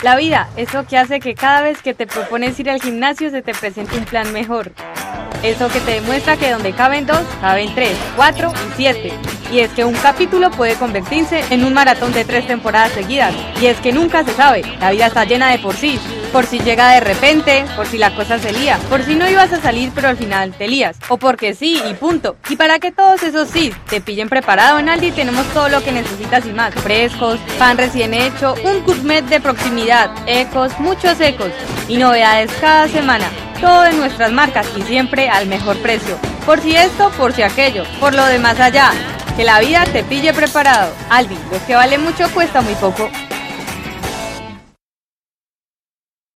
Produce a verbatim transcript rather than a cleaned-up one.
La vida, eso que hace que cada vez que te propones ir al gimnasio se te presente un plan mejor. Eso que te demuestra que donde caben dos, caben tres, cuatro y siete. Y es que un capítulo puede convertirse en un maratón de tres temporadas seguidas. Y es que nunca se sabe, la vida está llena de por sí. Por si llega de repente, por si la cosa se lía, por si no ibas a salir pero al final te lías, o porque sí y punto. Y para que todos esos sí te pillen preparado, en Aldi tenemos todo lo que necesitas y más. Frescos, pan recién hecho, un gourmet de proximidad, ecos, muchos ecos y novedades cada semana. Todo en nuestras marcas y siempre al mejor precio. Por si esto, por si aquello, por lo de más allá. Que la vida te pille preparado. Aldi, lo que vale mucho cuesta muy poco.